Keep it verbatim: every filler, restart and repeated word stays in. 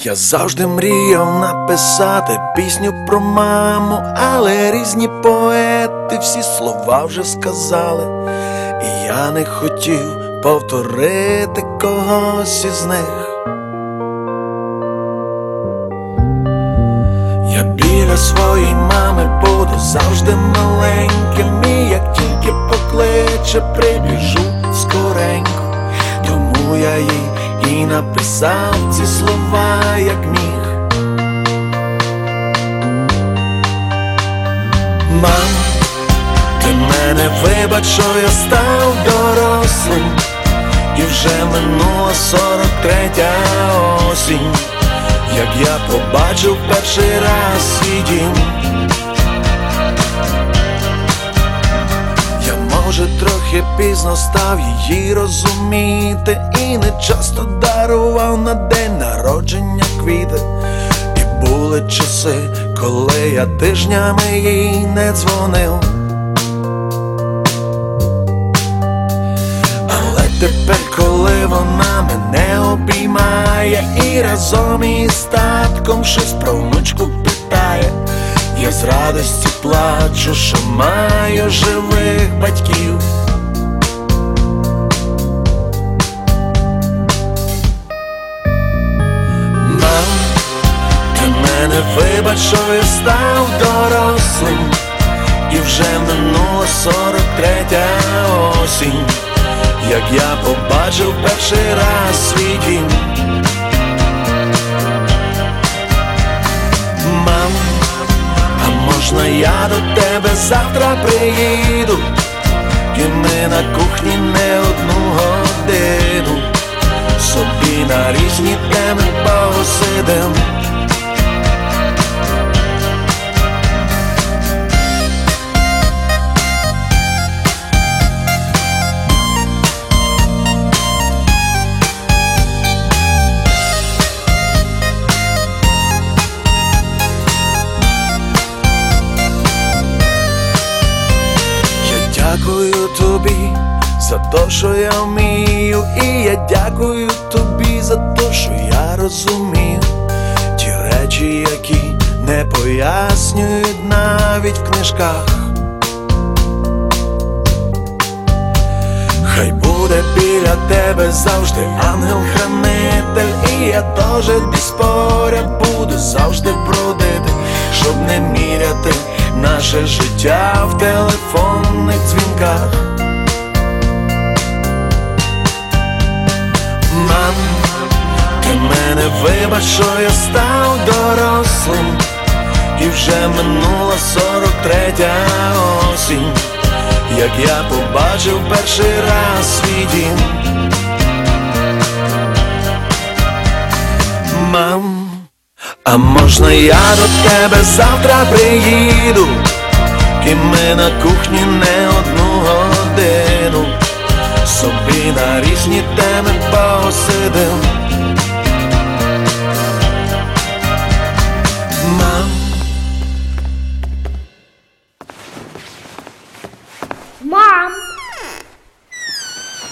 Я завжди мріяв написати пісню про маму, але різні поети всі слова вже сказали, і я не хотів повторити когось із них. Я біля своєї мами буду завжди маленьким, і як тільки покличе, прибіжу скоренько. Тому я їй і написав ці слова, як міг. Мам, ти мене вибач, що я став дорослим, і вже минула сорок третя осінь, як я побачив перший раз свій дім. Я, може, трохи пізно став її розуміти, і не часто дарував на день народження квіти. І були часи, коли я тижнями їй не дзвонив. Але тепер, коли вона мене обіймає і разом із татком щось про внучку питає, я з радості плачу, що маю живих батьків. Мам, ти мене вибач, що я став дорослим, і вже минула сорок третя осінь, як я побачив перший раз свій дім. Мам, а можна я до тебе завтра приїду, і ми на кухні не одну годину собі на різні теми посидим. Дякую тобі за те, що я вмію, і я дякую тобі за те, що я розумію ті речі, які не пояснюють навіть в книжках. Хай буде біля тебе завжди ангел-хранитель, і я теж десь поряд буду завжди бродити, щоб не міряти наше життя в телефонних дзвінках. Мам, ти мене вибач, що я став дорослим, і вже минула сорок третя осінь, як я побачив перший раз свій дім. Мам, а можна я до тебе завтра приїду, і ми на кухні не одну годину собі на різні теми посидим.